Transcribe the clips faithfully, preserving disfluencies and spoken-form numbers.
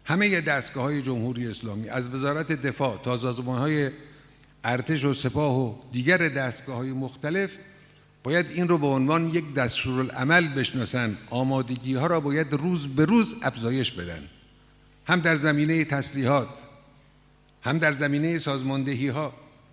همه دستگاه‌های جمهوری اسلامی از وزارت دفاع تا سازمان‌های ارتش و سپاه و دیگر دستگاه‌های مختلف باید این رو به عنوان یک دستورالعمل بشناسند. آمادگی‌ها را باید روز به روز افزایش بدن، هم در زمینه تسلیحات، هم در زمینه سازماندهی‌ها،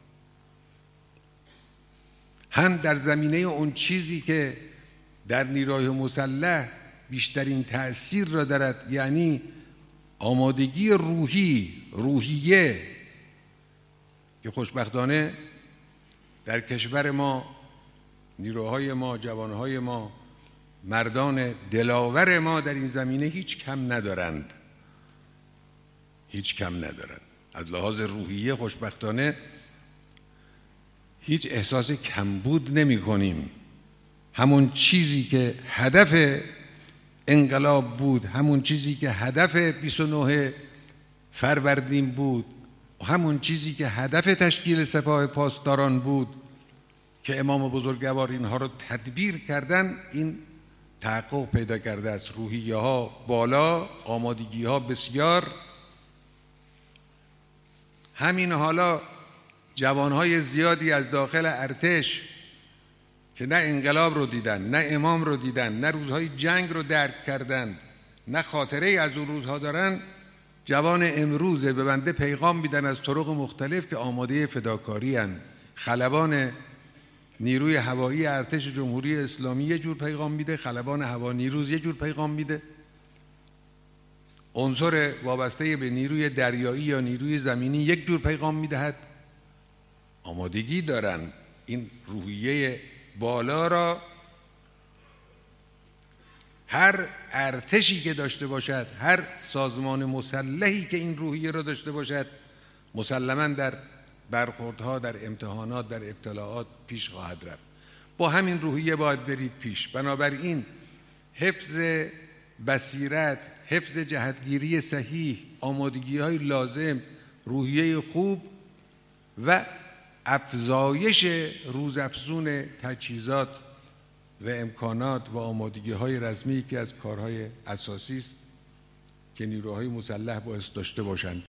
هم در زمینه اون چیزی که در نیروهای مسلح بیشترین تأثیر را دارد، یعنی آمادگی روحی، روحیه، که خوشبختانه در کشور ما نیروهای ما، جوانهای ما، مردان دلاور ما در این زمینه هیچ کم ندارند، هیچ کم ندارند. از لحاظ روحیه خوشبختانه هیچ احساس کمبود نمی کنیم. همون چیزی که هدف انقلاب بود، همون چیزی که هدف بیست و نه فروردین بود، همون چیزی که هدف تشکیل سپاه پاسداران بود که امام بزرگوار اینها رو تدبیر کردن، این تحقق پیدا کرده است. روحیه ها بالا، آمادگی ها بسیار. همین حالا جوانهای زیادی از داخل ارتش که نه انقلاب رو دیدن، نه امام رو دیدن، نه روزهای جنگ رو درک کردند، نه خاطره از اون روزها دارن، جوان امروزه به بنده پیغام میدن از طرق مختلف که آماده فداکاری هستند. خلبان نیروی هوایی ارتش جمهوری اسلامی یه جور پیغام میده، خلبان هوا نیروز یه جور پیغام میده، عنصر وابسته به نیروی دریایی یا نیروی زمینی یک جور پیغام میدهد. آمادگی دارن این روحیه بالا را. هر ارتشی که داشته باشد، هر سازمان مسلحی که این روحیه را داشته باشد، مسلماً در برخوردها، در امتحانات، در ابتلاعات پیش خواهد رفت. با همین روحیه باید برید پیش. بنابراین حفظ بصیرت، حفظ جهتگیری صحیح، آمادگی‌های لازم، روحیه خوب و افزایش روزافزون تجهیزات و امکانات و آمادگی‌های رسمی که از کارهای اساسی است که نیروهای مسلح باید داشته باشند.